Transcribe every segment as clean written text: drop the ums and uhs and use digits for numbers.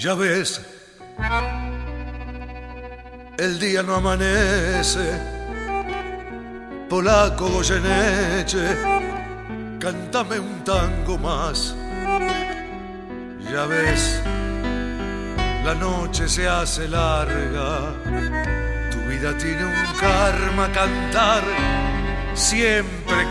Ya ves, el día no amanece. Polaco Goyeneche, cántame un tango más. Ya ves, la noche se hace larga. Tu vida tiene un karma, cantar, siempre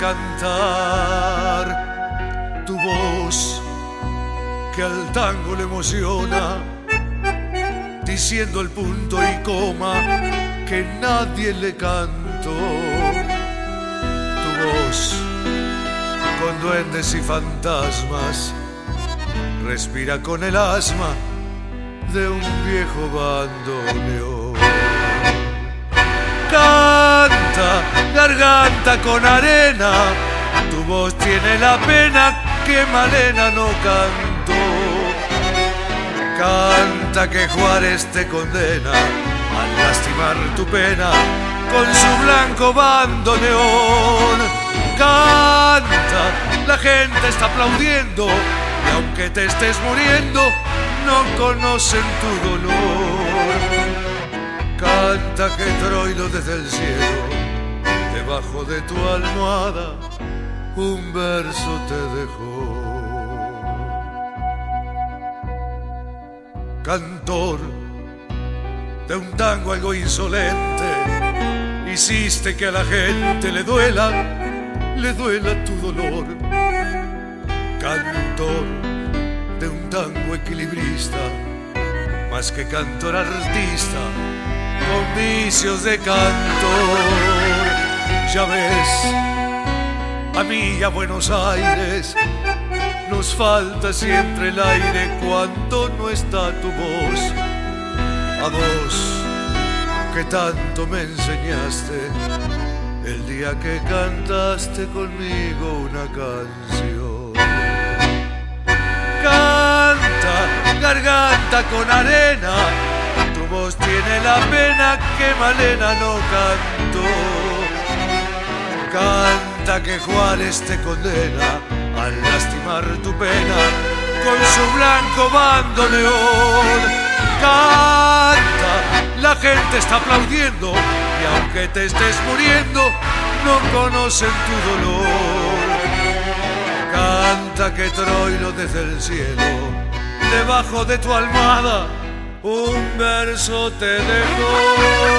cantar. Tu voz que al tango le emociona, diciendo el punto y coma que nadie le cantó. Tu voz con duendes y fantasmas respira con el asma de un viejo bandoneón. Canta, garganta con arena, tu voz tiene la pena que Malena no cantó. Canta que Juárez te condena al lastimar tu pena con su blanco bandoneón. Canta, la gente está aplaudiendo y aunque te estés muriendo no conocen tu dolor. Canta que Troilo desde el cielo, debajo de tu almohada, un verso te dejó. Cantor de un tango algo insolente, hiciste que a la gente le duela tu dolor. Cantor de un tango equilibrista, más que cantor artista, con vicios de cantor. Ya ves, a mí y a Buenos Aires nos falta siempre el aire cuando no está tu voz. A vos que tanto me enseñaste el día que cantaste conmigo una canción. Canta, garganta con arena, tu voz tiene la pena que Malena no cantó. Canta que Juárez te condena al lastimar tu pena con su blanco bandoneón. Canta, la gente está aplaudiendo y aunque te estés muriendo no conocen tu dolor. Canta que Troilo desde el cielo, debajo de tu almohada, un verso te dejó.